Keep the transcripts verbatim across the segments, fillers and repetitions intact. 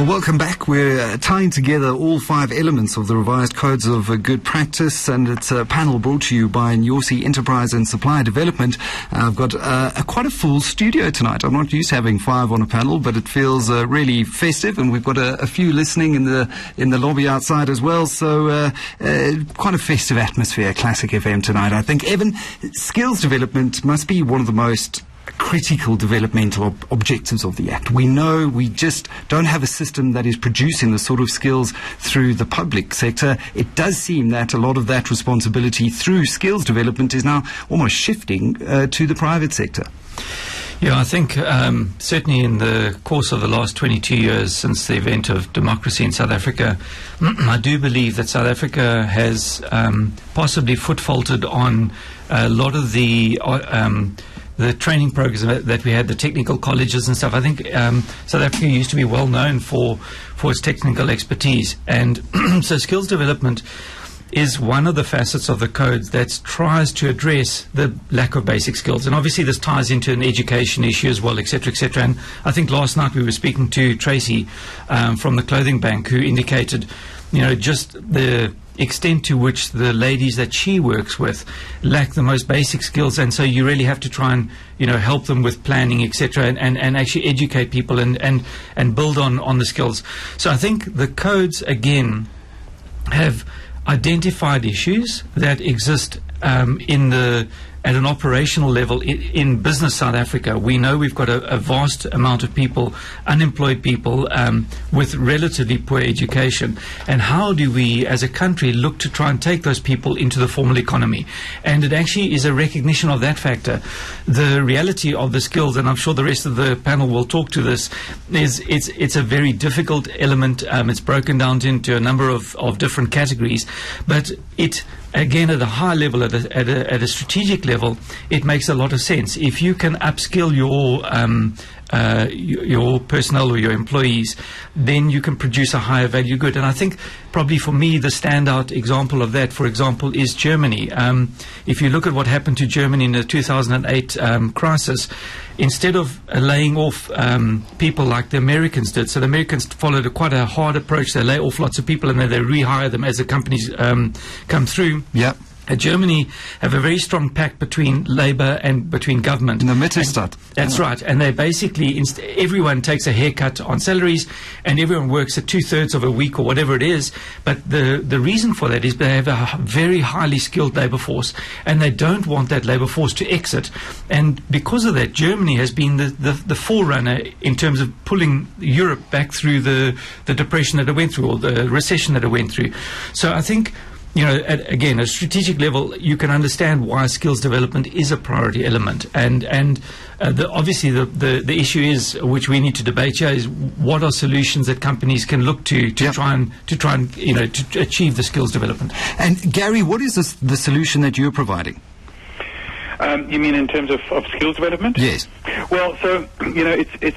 Well, welcome back. We're uh, tying together all five elements of the revised codes of uh, good practice, and it's a panel brought to you by Nyosi Enterprise and Supply Development. Uh, I've got uh, a, quite a full studio tonight. I'm not used to having five on a panel, but it feels uh, really festive, and we've got a, a few listening in the in the lobby outside as well. So uh, uh, quite a festive atmosphere, Classic F M tonight. I think, Evan, skills development must be one of the most critical developmental ob- objectives of the Act. We know we just don't have a system that is producing the sort of skills through the public sector. It does seem that a lot of that responsibility through skills development is now almost shifting uh, to the private sector. Yeah, I think um, certainly in the course of the last twenty-two years since the event of democracy in South Africa, I do believe that South Africa has um, possibly foot-faulted on a lot of the uh, um, the training programs that we had, the technical colleges and stuff. I think um, South Africa used to be well known for, for its technical expertise. And so skills development is one of the facets of the code that tries to address the lack of basic skills. And obviously this ties into an education issue as well, et cetera, et cetera. And I think last night we were speaking to Tracy um, from the Clothing Bank, who indicated, you know, just the extent to which the ladies that she works with lack the most basic skills, and so you really have to try and, you know, help them with planning, et cetera, and, and, and actually educate people and, and, and build on, on the skills. So I think the codes, again, have identified issues that exist um, in the at an operational level in, in business South Africa. We know we've got a, a vast amount of people, unemployed people, um, with relatively poor education. And how do we, as a country, look to try and take those people into the formal economy? And it actually is a recognition of that factor. The reality of the skills, and I'm sure the rest of the panel will talk to this, is it's it's a very difficult element. Um, it's broken down into a number of, of different categories, but it again, at a high level, at a, at, a, at a strategic level, it makes a lot of sense. If you can upskill your um, uh, your, your personnel or your employees, then you can produce a higher value good. And I think probably for me, the standout example of that, for example, is Germany. Um, if you look at what happened to Germany in the two thousand eight um, crisis, instead of uh, laying off um, people like the Americans did, so the Americans followed a quite a hard approach. They lay off lots of people and then they rehire them as the companies um, come through. Yep. Uh, Germany have a very strong pact between labour and between government. In the Mittelstadt. That's yeah. right. And they basically, inst- everyone takes a haircut on salaries and everyone works at two-thirds of a week or whatever it is. But the, the reason for that is they have a very highly skilled labour force and they don't want that labour force to exit. And because of that, Germany has been the, the, the forerunner in terms of pulling Europe back through the, the depression that it went through or the recession that it went through. So I think, you know, at, again, at a strategic level, you can understand why skills development is a priority element. And and uh, the, obviously the, the, the issue is, which we need to debate here, is what are solutions that companies can look to to yep. try and to try and you know to achieve the skills development. And Gary, what is this, the solution that you're providing? Um, you mean in terms of, of skills development? Yes. Well, so you know, it's it's.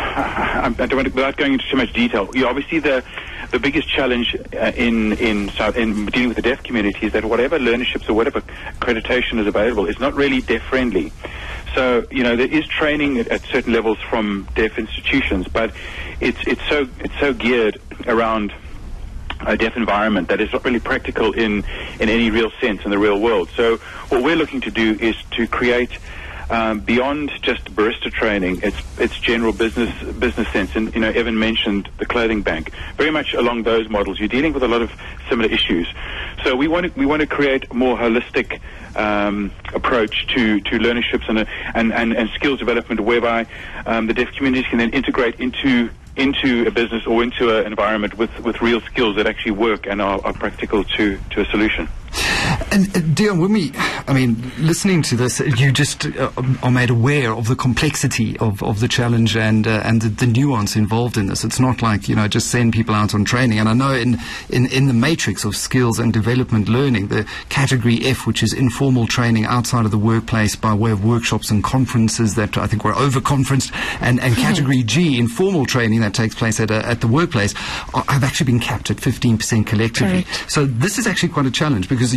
I don't want to, without going into too much detail. You know, obviously the the biggest challenge uh, in in South, in dealing with the deaf community is that whatever learnerships or whatever accreditation is available is not really deaf friendly. So you know, there is training at, at certain levels from deaf institutions, but it's it's so it's so geared around a deaf environment that is not really practical in, in any real sense in the real world. So what we're looking to do is to create um, beyond just barista training, it's it's general business business sense. And you know, Evan mentioned the Clothing Bank, very much along those models. You're dealing with a lot of similar issues. So we want to we want to create a more holistic um, approach to to learnerships and, and and and skills development, whereby um, the deaf community can then integrate into into a business or into an environment with, with real skills that actually work and are, are practical to, to a solution. And uh, Dion, when we, I mean, listening to this, you just uh, are made aware of the complexity of, of the challenge and uh, and the, the nuance involved in this. It's not like, you know, just send people out on training. And I know in, in, in the matrix of skills and development learning, the category F, which is informal training outside of the workplace by way of workshops and conferences that I think were over-conferenced, and, and category G, informal training that takes place at, a, at the workplace, are, have actually been capped at fifteen percent collectively. Correct. So this is actually quite a challenge, because you as a company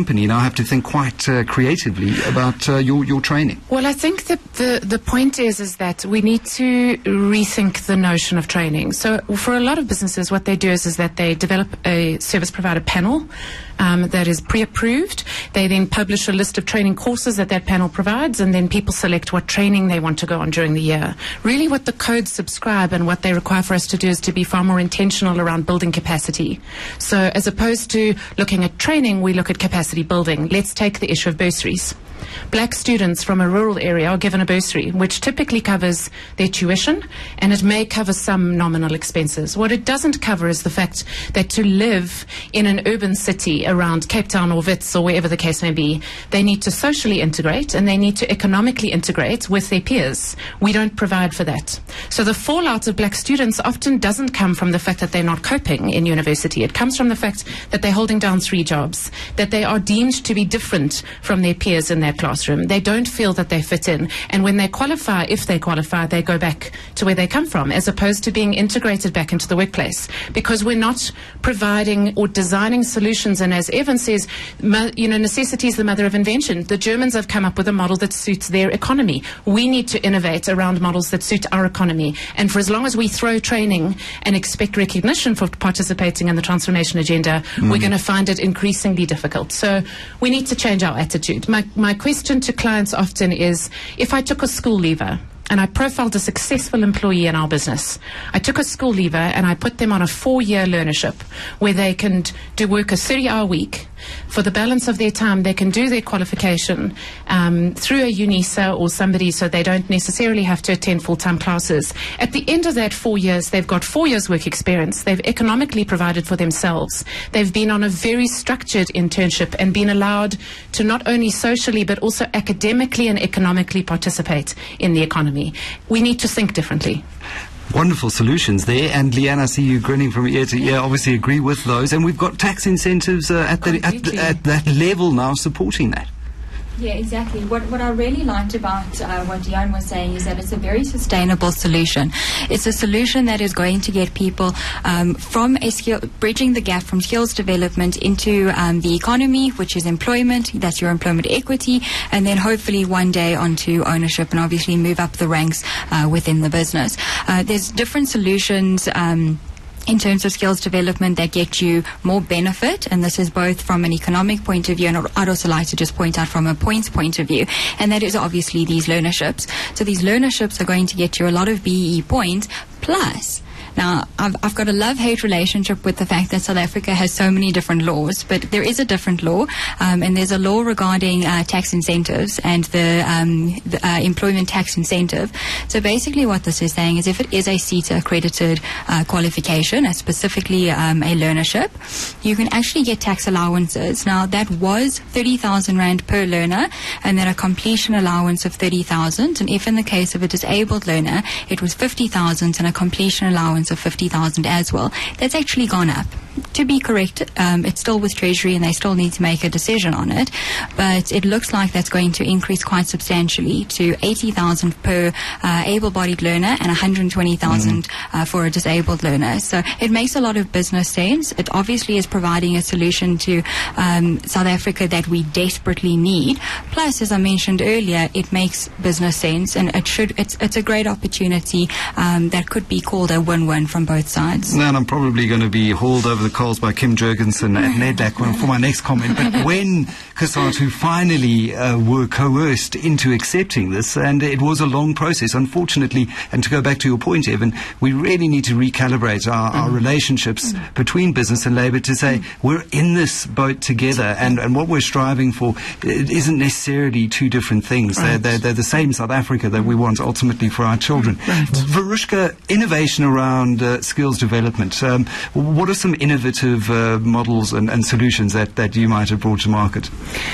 company now have to think quite uh, creatively about uh, your, your training. Well, I think that the, the point is is that we need to rethink the notion of training. So for a lot of businesses, what they do is, is that they develop a service provider panel um, that is pre-approved. They then publish a list of training courses that that panel provides, and then people select what training they want to go on during the year. Really what the codes subscribe and what they require for us to do is to be far more intentional around building capacity. So as opposed to looking at training, we look at capacity building. Let's take the issue of bursaries. Black students from a rural area are given a bursary, which typically covers their tuition, and it may cover some nominal expenses. What it doesn't cover is the fact that to live in an urban city around Cape Town or Wits or wherever the case may be, they need to socially integrate and they need to economically integrate with their peers. We don't provide for that. So the fallout of black students often doesn't come from the fact that they're not coping in university. It comes from the fact that they're holding down three jobs, that they are deemed to be different from their peers in their classroom. They don't feel that they fit in. And when they qualify, if they qualify, they go back to where they come from, as opposed to being integrated back into the workplace. Because we're not providing or designing solutions. And as Evan says, you know, necessity is the mother of invention. The Germans have come up with a model that suits their economy. We need to innovate around models that suit our economy. And for as long as we throw training and expect recognition for participating in the transformation agenda, mm. we're going to find it increasingly difficult. So we need to change our attitude. My, my question to clients often is, if I took a school leaver and I profiled a successful employee in our business, I took a school leaver and I put them on a four-year learnership where they can do work a thirty-hour week. For the balance of their time, they can do their qualification um, through a UNISA or somebody, so they don't necessarily have to attend full-time classes. At the end of that four years, they've got four years' work experience. They've economically provided for themselves. They've been on a very structured internship and been allowed to not only socially but also academically and economically participate in the economy. We need to think differently. Wonderful solutions there. And Leanne, I see you grinning from ear to ear. Obviously agree with those. And we've got tax incentives uh, at, the, at, the, at that level now supporting that. Yeah, exactly. What what I really liked about uh, what Jan was saying is that it's a very sustainable solution. It's a solution that is going to get people um, from a skill, bridging the gap from skills development into um, the economy, which is employment. That's your employment equity, and then hopefully one day onto ownership and obviously move up the ranks uh, within the business. Uh, there's different solutions. Um, in terms of skills development that get you more benefit, and this is both from an economic point of view, and I'd also like to just point out from a points point of view, and that is obviously these learnerships. So these learnerships are going to get you a lot of B E E points, plus now, I've, I've got a love-hate relationship with the fact that South Africa has so many different laws, but there is a different law, um, and there's a law regarding uh, tax incentives and the, um, the uh, employment tax incentive. So basically what this is saying is if it is a CETA-accredited uh, qualification, uh, specifically um, a learnership, you can actually get tax allowances. Now, that was thirty thousand rand per learner, and then a completion allowance of thirty thousand, and if in the case of a disabled learner, it was fifty thousand and a completion allowance of fifty thousand as well. That's actually gone up. To be correct, um, it's still with Treasury and they still need to make a decision on it, but it looks like that's going to increase quite substantially to eighty thousand per uh, able-bodied learner and one hundred twenty thousand mm. uh, for a disabled learner. So it makes a lot of business sense. It obviously is providing a solution to um, South Africa that we desperately need. Plus, as I mentioned earlier, it makes business sense, and it should. It's it's a great opportunity um, that could be called a win-win from both sides. And I'm probably going to be hauled over the coals by Kim Jurgensen at NEDLAC for my next comment. But when COSATU finally uh, were coerced into accepting this, and it was a long process, unfortunately, and to go back to your point, Evan, we really need to recalibrate our, our relationships between business and labour to say we're in this boat together, and, and what we're striving for it isn't necessarily two different things. Right. They're, they're, they're the same South Africa that we want ultimately for our children. Right. Varushka, innovation around uh, skills development. Um, what are some innovative uh, models and, and solutions that, that you might have brought to market?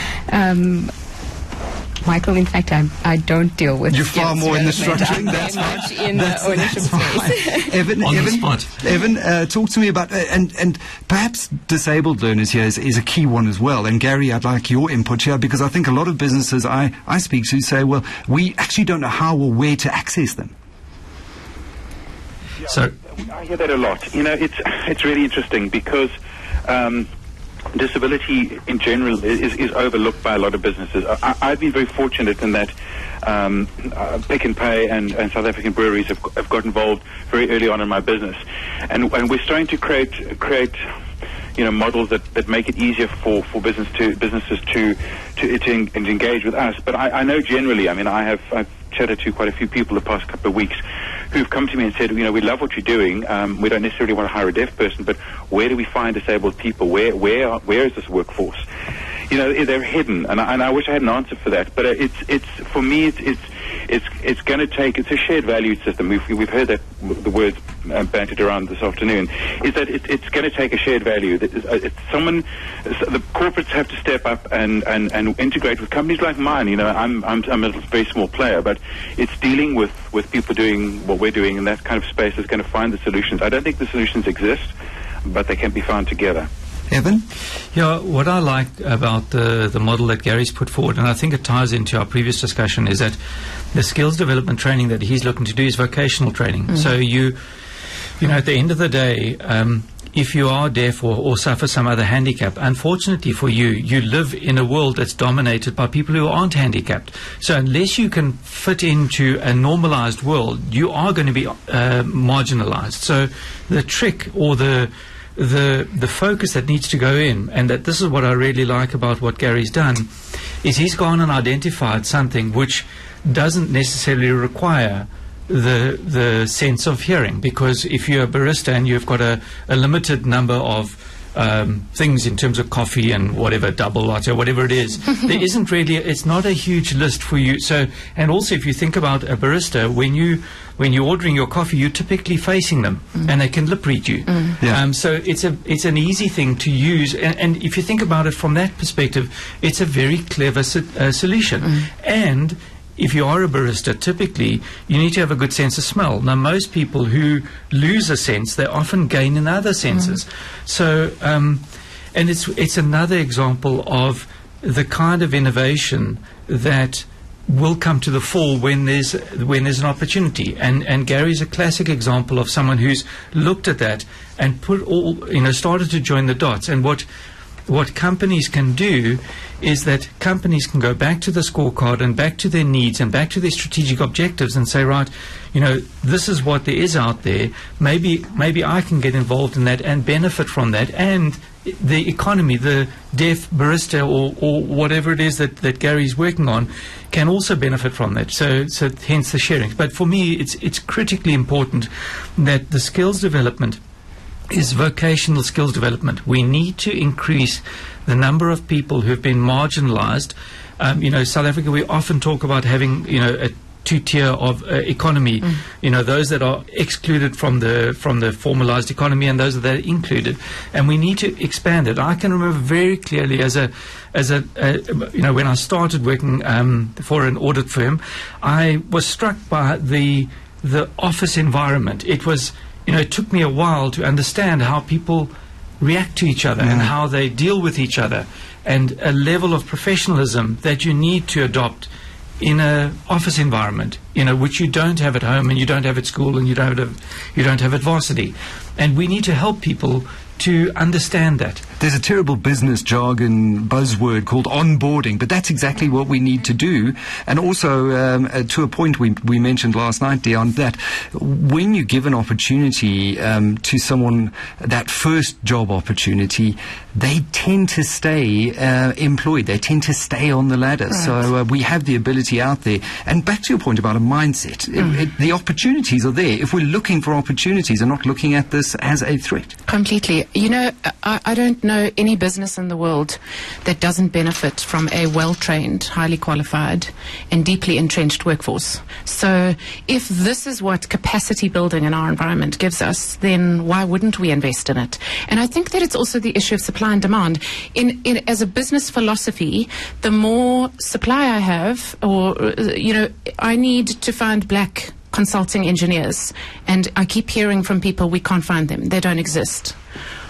Um, Michael, in fact, I, I don't deal with. You're far more in the structuring. I'm That's very fine. much in that's, the ownership space. Evan, On Evan, the spot. Evan, uh, talk to me about uh, and and perhaps disabled learners here is, is a key one as well. And Gary, I'd like your input here because I think a lot of businesses I I speak to say, well, we actually don't know how or where to access them. So I hear that a lot. You know, it's it's really interesting because um, disability in general is, is overlooked by a lot of businesses. I, I've been very fortunate in that um, uh, Pick n Pay and, and South African breweries have, have got involved very early on in my business, and, and we're starting to create create you know models that, that make it easier for, for business to businesses to to, to, en- to engage with us. But I, I know generally, I mean, I have I've chatted to quite a few people the past couple of weeks who've come to me and said, you know, we love what you're doing. Um, we don't necessarily want to hire a deaf person, but where do we find disabled people? Where where are, where is this workforce? You know, they're hidden, and I, and I wish I had an answer for that. But uh, it's it's for me, it's it's it's, it's going to take. It's a shared value system. We've we've heard that the words uh, bantered around this afternoon. Is that it, it's going to take a shared value. That is, uh, it's someone, the corporates have to step up and, and, and integrate with companies like mine. You know, I'm I'm I'm a very small player, but it's dealing with, with people doing what we're doing in that kind of space is going to find the solutions. I don't think the solutions exist, but they can be found together. Evan? Yeah, what I like about the, the model that Gary's put forward, and I think it ties into our previous discussion, is that the skills development training that he's looking to do is vocational training. Mm. So you, you know, at the end of the day, um, if you are deaf or, or suffer some other handicap, unfortunately for you, you live in a world that's dominated by people who aren't handicapped. So unless you can fit into a normalized world, you are going to be uh, marginalized. So the trick or the the the focus that needs to go in, and that this is what I really like about what Gary's done, is he's gone and identified something which doesn't necessarily require the the sense of hearing, because if you're a barista and you've got a, a limited number of um, things in terms of coffee and whatever, double latte, whatever it is, there isn't really, it's not a huge list for you. So, and also if you think about a barista, when you when you're ordering your coffee, you're typically facing them, mm. and they can lip read you. Mm. Yeah. Um, so it's a it's an easy thing to use, and, and if you think about it from that perspective, it's a very clever so, uh, solution. Mm. And if you are a barista, typically you need to have a good sense of smell. Now, most people who lose a sense, they often gain in other senses. Mm. So, um, and it's it's another example of the kind of innovation that will come to the fore when there's when there's an opportunity. And and Gary's a classic example of someone who's looked at that and put all you know started to join the dots. And what what companies can do is that companies can go back to the scorecard and back to their needs and back to their strategic objectives and say, right, you know, this is what there is out there. Maybe maybe I can get involved in that and benefit from that. And the economy, the deaf barista or, or whatever it is that, that Gary's working on can also benefit from that. So, so hence the sharing. But for me, it's it's critically important that the skills development is vocational skills development. We need to increase the number of people who have been marginalized. Um, you know, South Africa, we often talk about having, you know, a two-tier of uh, economy. Mm. You know, those that are excluded from the from the formalized economy and those that are included. And we need to expand it. I can remember very clearly as a as a, a you know, when I started working um, for an audit firm, I was struck by the the office environment. It was You know, it took me a while to understand how people react to each other, yeah, and how they deal with each other, and a level of professionalism that you need to adopt in a office environment, you know, which you don't have at home and you don't have at school and you don't have, you don't have at varsity. And we need to help people to understand that. There's a terrible business jargon buzzword called onboarding, but that's exactly what we need to do. And also, um, uh, to a point we we mentioned last night, Dion, that when you give an opportunity um, to someone, that first job opportunity, they tend to stay uh, employed. They tend to stay on the ladder. Right. So uh, we have the ability out there. And back to your point about a mindset, mm. it, it, the opportunities are there. If we're looking for opportunities and not looking at this as a threat. Completely. You know, I, I don't know any business in the world that doesn't benefit from a well-trained, highly qualified and deeply entrenched workforce. So if this is what capacity building in our environment gives us, then why wouldn't we invest in it? And I think that it's also the issue of supply and demand. In, in as a business philosophy, the more supply I have, or, you know, I need to find black consulting engineers, and I keep hearing from people we can't find them. They don't exist.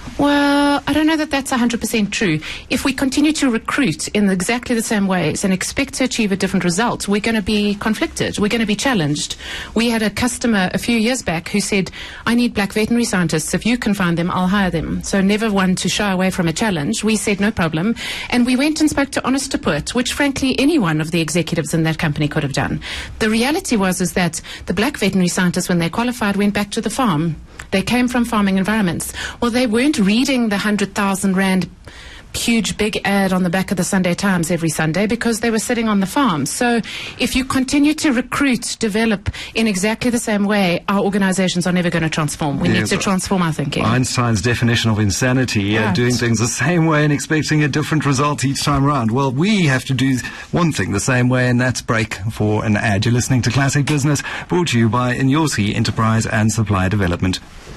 Well, I don't know that that's one hundred percent true. If we continue to recruit in exactly the same ways and expect to achieve a different result, we're going to be conflicted. We're going to be challenged. We had a customer a few years back who said, I need black veterinary scientists. If you can find them, I'll hire them. So never one to shy away from a challenge. We said, no problem. And we went and spoke to Honest to Put, which frankly any one of the executives in that company could have done. The reality was is that the black veterinary scientists, when they qualified, went back to the farm. They came from farming environments. Well, they weren't reading the one hundred thousand rand huge big ad on the back of the Sunday Times every Sunday because they were sitting on the farm. So if you continue to recruit, develop in exactly the same way, our organizations are never going to transform. We Yes, need to transform our thinking. Einstein's definition of insanity, uh, Right. doing things the same way and expecting a different result each time around. Well, we have to do one thing the same way, and that's break for an ad. You're listening to Classic Business, brought to you by Inyosi Enterprise and Supply Development.